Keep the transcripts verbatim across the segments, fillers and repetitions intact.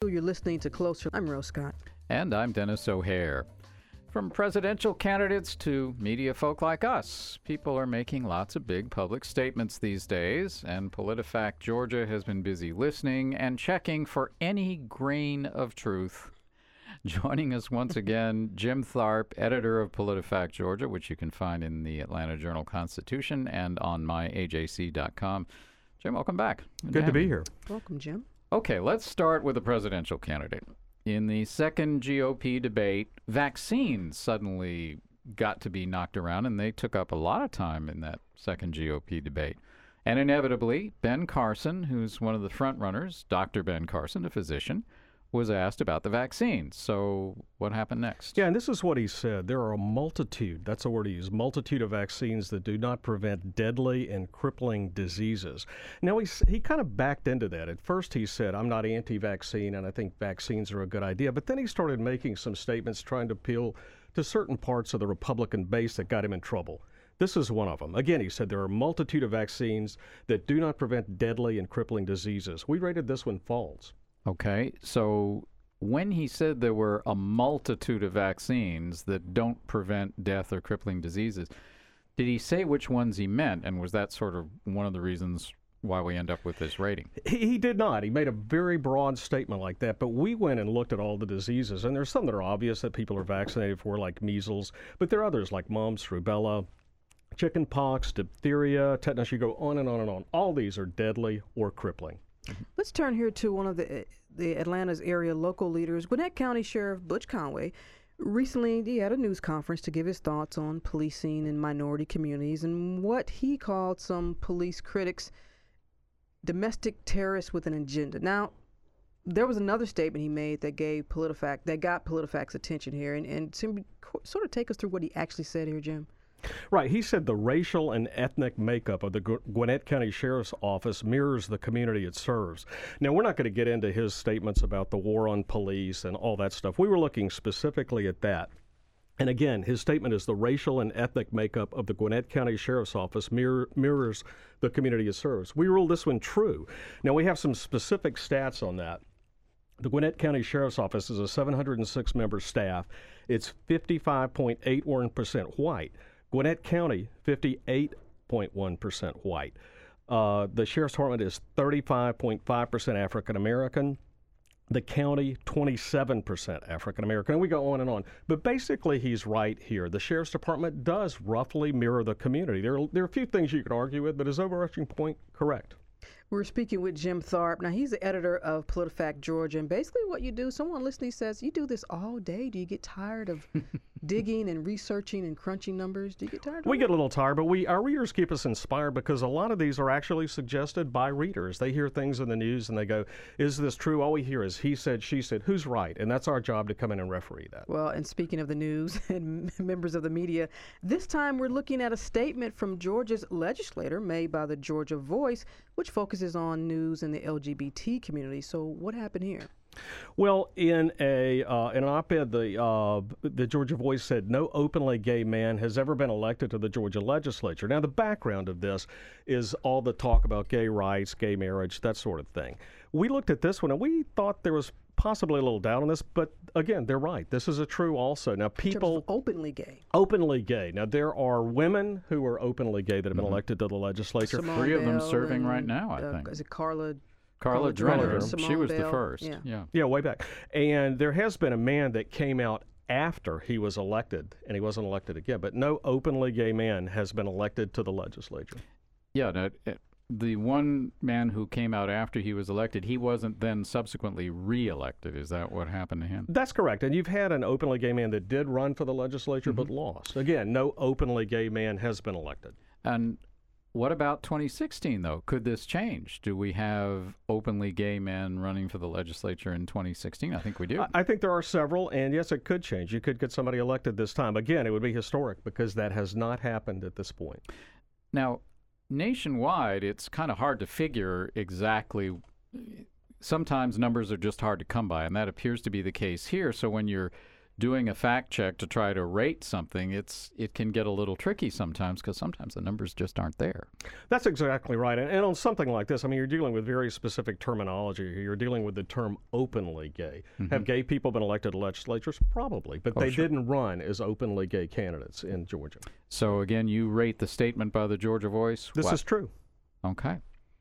You're listening to Closer. I'm Rose Scott. And I'm Dennis O'Hare. From presidential candidates to media folk like us, people are making lots of big public statements these days, and PolitiFact Georgia has been busy listening and checking for any grain of truth. Joining us once again, Jim Tharp, editor of PolitiFact Georgia, which you can find in the Atlanta Journal-Constitution and on my A J C dot com. Jim, welcome back. Good, Good to be here. Welcome, Jim. Okay, let's start with the presidential candidate. In the second G O P debate, vaccines suddenly got to be knocked around, and they took up a lot of time in that second G O P debate. And inevitably, Ben Carson, who's one of the front runners, Doctor Ben Carson, a physician, was asked about the vaccines. So what happened next? Yeah, and this is what he said. There are a multitude, that's a word he used, multitude of vaccines that do not prevent deadly and crippling diseases. Now, he, he kind of backed into that. At first he said, I'm not anti-vaccine, and I think vaccines are a good idea. But then he started making some statements trying to appeal to certain parts of the Republican base that got him in trouble. This is one of them. Again, he said there are a multitude of vaccines that do not prevent deadly and crippling diseases. We rated this one false. Okay, so when he said there were a multitude of vaccines that don't prevent death or crippling diseases, did he say which ones he meant? And was that sort of one of the reasons why we end up with this rating? He, he did not. He made a very broad statement like that. But we went and looked at all the diseases, and there's some that are obvious that people are vaccinated for, like measles, but there are others like mumps, rubella, chicken pox, diphtheria, tetanus. You go on and on and on. All these are deadly or crippling. Let's turn here to one of the the Atlanta's area local leaders. Gwinnett County Sheriff Butch Conway recently he had a news conference to give his thoughts on policing in minority communities and what he called some police critics domestic terrorists with an agenda. Now, there was another statement he made that gave PolitiFact that got PolitiFact's attention here, and and to sort of take us through what he actually said here, Jim. Right. He said the racial and ethnic makeup of the Gwinnett County Sheriff's Office mirrors the community it serves. Now, we're not going to get into his statements about the war on police and all that stuff. We were looking specifically at that. And again, his statement is the racial and ethnic makeup of the Gwinnett County Sheriff's Office mirror, mirrors the community it serves. We ruled this one true. Now, we have some specific stats on that. The Gwinnett County Sheriff's Office is a seven hundred six member staff. It's fifty-five point eight one percent white. Gwinnett County, fifty-eight point one percent white. Uh, the Sheriff's Department is thirty-five point five percent African American. The county, twenty-seven percent African American. And we go on and on. But basically, he's right here. The Sheriff's Department does roughly mirror the community. There are, there are a few things you could argue with, but his overarching point, correct. We're speaking with Jim Tharp. Now, he's the editor of PolitiFact Georgia, and basically what you do, someone listening says, you do this all day. Do you get tired of digging and researching and crunching numbers? Do you get tired of We it? get a little tired, but we our readers keep us inspired because a lot of these are actually suggested by readers. They hear things in the news and they go, is this true? All we hear is he said, she said, who's right? And that's our job to come in and referee that. Well, and speaking of the news and members of the media, this time we're looking at a statement from Georgia's legislator made by the Georgia Voice, which focuses on news in the L G B T community. So what happened here? Well, in a uh, in an op-ed, the uh, the Georgia Voice said no openly gay man has ever been elected to the Georgia legislature. Now, the background of this is all the talk about gay rights, gay marriage, that sort of thing. We looked at this one and we thought there was possibly a little doubt on this, but again, they're right. This is a true also. Now, people openly gay. Openly gay. Now, there are women who are openly gay that have been Mm-hmm. elected to the legislature. Simone Three of them Bell serving and, right now, I uh, think. Is it Carla? Carla Carla Dreyer. Dreyer, She Simone was the Bell. first. Yeah. yeah. Yeah, way back. And there has been a man that came out after he was elected, and he wasn't elected again, but no openly gay man has been elected to the legislature. Yeah, no, it, the one man who came out after he was elected, he wasn't then subsequently re-elected. Is that what happened to him? That's correct. And you've had an openly gay man that did run for the legislature Mm-hmm. but lost. Again, no openly gay man has been elected. And what about twenty sixteen, though? Could this change? Do we have openly gay men running for the legislature in twenty sixteen? I think we do. I, I think there are several, and yes, it could change. You could get somebody elected this time. Again, it would be historic because that has not happened at this point. Now, nationwide, it's kind of hard to figure exactly. Sometimes numbers are just hard to come by, and that appears to be the case here. So when you're doing a fact check to try to rate something, it's it can get a little tricky sometimes because sometimes the numbers just aren't there. That's exactly right. And, and on something like this, I mean, you're dealing with very specific terminology here. You're dealing with the term openly gay. Mm-hmm. Have gay people been elected to legislatures? Probably, but oh, they sure. didn't run as openly gay candidates in Georgia. So again, you rate the statement by the Georgia Voice? This what? is true. Okay.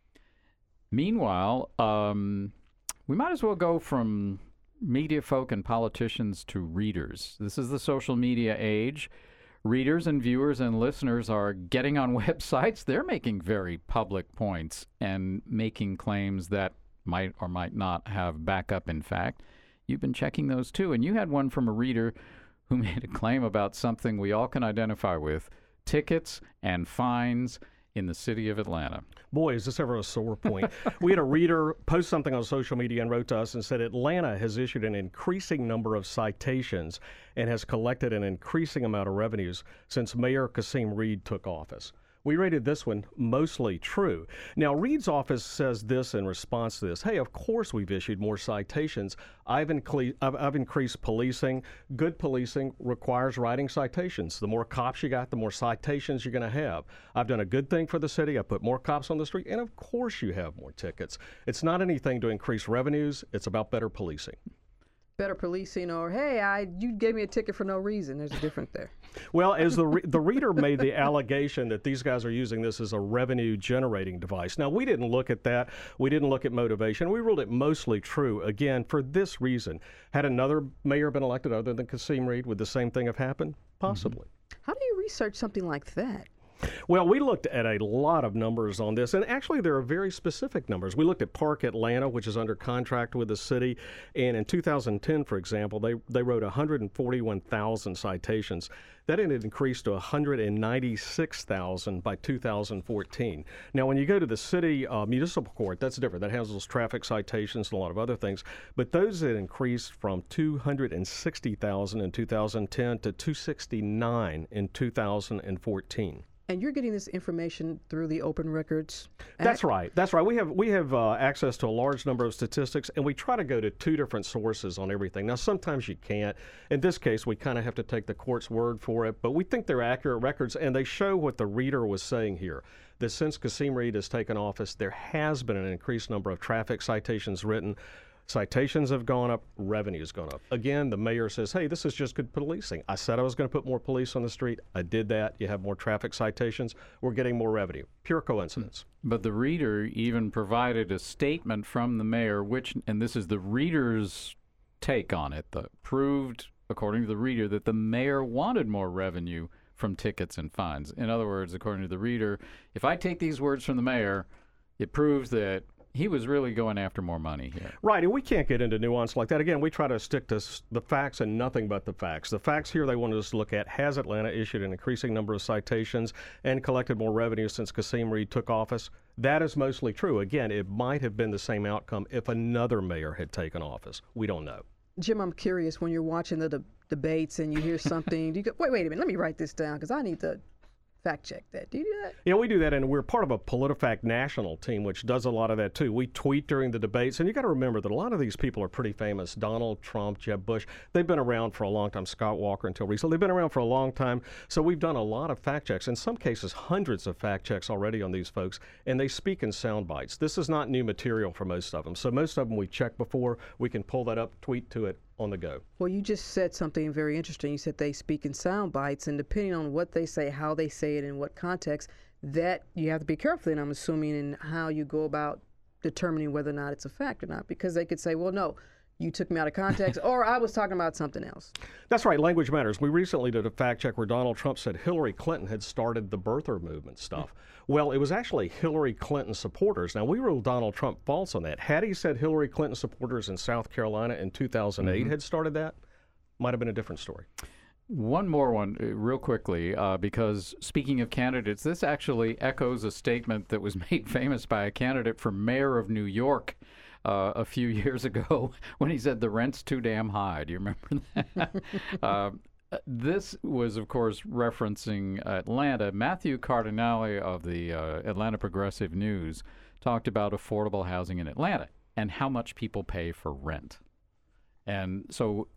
Meanwhile, um, we might as well go from media folk and politicians to readers. This is the social media age. Readers and viewers and listeners are getting on websites. They're making very public points and making claims that might or might not have backup in fact. You've been checking those too, and you had one from a reader who made a claim about something we all can identify with: tickets and fines in the city of Atlanta. Boy, is this ever a sore point. We had a reader post something on social media and wrote to us and said Atlanta has issued an increasing number of citations and has collected an increasing amount of revenues since Mayor Kasim Reed took office. We rated this one mostly true. Now, Reed's office says this in response to this. Hey, of course we've issued more citations. I've, incle- I've, I've increased policing. Good policing requires writing citations. The more cops you got, the more citations you're going to have. I've done a good thing for the city. I put more cops on the street. And of course you have more tickets. It's not anything to increase revenues. It's about better policing. Better policing, or hey, I you gave me a ticket for no reason. There's a difference there. Well, as the re- the reader made the allegation that these guys are using this as a revenue generating device. Now, we didn't look at that. We didn't look at motivation. We ruled it mostly true. Again, for this reason, had another mayor been elected other than Kasim Reed, would the same thing have happened? Possibly. Mm-hmm. How do you research something like that? Well, we looked at a lot of numbers on this, and actually there are very specific numbers. We looked at Park Atlanta, which is under contract with the city, and in two thousand ten, for example, they, they wrote one hundred forty-one thousand citations. That had increased to one hundred ninety-six thousand by two thousand fourteen. Now, when you go to the city uh, municipal court, that's different. That handles traffic citations and a lot of other things, but those had increased from two hundred sixty thousand in two thousand ten to two hundred sixty-nine in two thousand fourteen. And you're getting this information through the Open Records Act? That's right. That's right. We have we have uh, access to a large number of statistics, and we try to go to two different sources on everything. Now, sometimes you can't. In this case, we kind of have to take the court's word for it, but we think they're accurate records, and they show what the reader was saying here, that since Kasim Reed has taken office, there has been an increased number of traffic citations written. Citations have gone up, revenue's gone up. Again, the mayor says, hey, this is just good policing. I said I was going to put more police on the street. I did that. You have more traffic citations. We're getting more revenue. Pure coincidence. But the reader even provided a statement from the mayor, which, and this is the reader's take on it, that proved, according to the reader, that the mayor wanted more revenue from tickets and fines. In other words, according to the reader, if I take these words from the mayor, it proves that he was really going after more money here. Right, and we can't get into nuance like that. Again, we try to stick to s- the facts and nothing but the facts. The facts here they wanted us to look at: has Atlanta issued an increasing number of citations and collected more revenue since Kasim Reed took office? That is mostly true. Again, it might have been the same outcome if another mayor had taken office. We don't know. Jim, I'm curious, when you're watching the de- debates and you hear something, do you go, wait, wait a minute, let me write this down because I need to fact check that. Do you do that? Yeah, we do that, and we're part of a PolitiFact national team, which does a lot of that too. We tweet during the debates, and you got to remember that a lot of these people are pretty famous. Donald Trump, Jeb Bush, they've been around for a long time. Scott Walker until recently, they've been around for a long time. So we've done a lot of fact checks, in some cases hundreds of fact checks already on these folks, and they speak in sound bites. This is not new material for most of them. So most of them we checked before. We can pull that up, tweet to it, on the go. Well, you just said something very interesting. You said they speak in sound bites, and depending on what they say, how they say it, in what context, that you have to be careful in, I'm assuming, in how you go about determining whether or not it's a fact or not, because they could say, well, no, you took me out of context, or I was talking about something else. That's right. Language matters. We recently did a fact check where Donald Trump said Hillary Clinton had started the birther movement stuff. Well, it was actually Hillary Clinton supporters. Now, we ruled Donald Trump false on that. Had he said Hillary Clinton supporters in South Carolina in two thousand eight mm-hmm. had started that, might have been a different story. One more one, uh, real quickly, uh, because speaking of candidates, this actually echoes a statement that was made famous by a candidate for mayor of New York uh, a few years ago when he said the rent's too damn high. Do you remember that? uh, this was, of course, referencing Atlanta. Matthew Cardinale of the uh, Atlanta Progressive News talked about affordable housing in Atlanta and how much people pay for rent. And so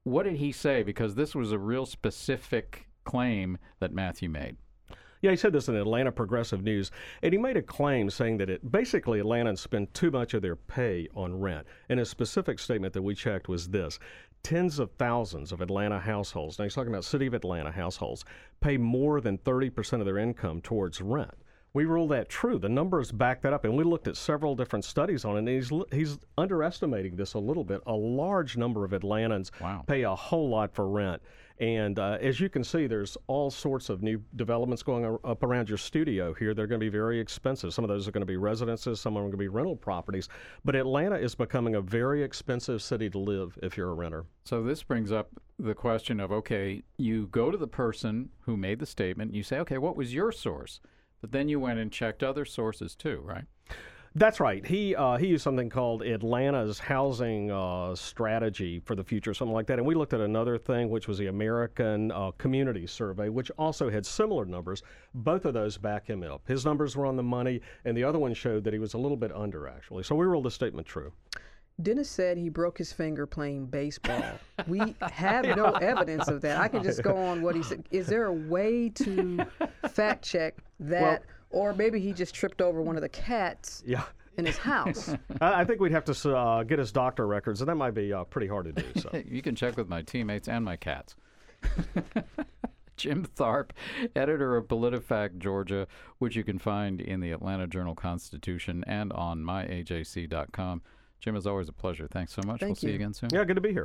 what did he say? Because this was a real specific claim that Matthew made. Yeah, he said this in Atlanta Progressive News, and he made a claim saying that it basically Atlantans spend too much of their pay on rent. And a specific statement that we checked was this: tens of thousands of Atlanta households, now he's talking about City of Atlanta households, pay more than thirty percent of their income towards rent. We ruled that true. The numbers back that up, and we looked at several different studies on it, and he's he's underestimating this a little bit. A large number of Atlantans Wow. pay a whole lot for rent. And uh, as you can see, there's all sorts of new developments going ar- up around your studio here. They're going to be very expensive. Some of those are going to be residences. Some are going to be rental properties. But Atlanta is becoming a very expensive city to live if you're a renter. So this brings up the question of, okay, you go to the person who made the statement. You say, okay, what was your source? But then you went and checked other sources too, right? That's right. He uh, he used something called Atlanta's housing uh, strategy for the future, something like that. And we looked at another thing, which was the American uh, Community Survey, which also had similar numbers. Both of those back him up. His numbers were on the money, and the other one showed that he was a little bit under, actually. So we ruled the statement true. Dennis said he broke his finger playing baseball. We have no evidence of that. I can just go on what he said. Is there a way to fact check that? Well, or maybe he just tripped over one of the cats Yeah. in his house. I I think we'd have to uh, get his doctor records, and that might be uh, pretty hard to do. So. You can check with my teammates and my cats. Jim Tharp, editor of PolitiFact Georgia, which you can find in the Atlanta Journal-Constitution and on my A J C dot com. Jim, it's always a pleasure. Thanks so much. Thank we'll see you. you again soon. Yeah, good to be here.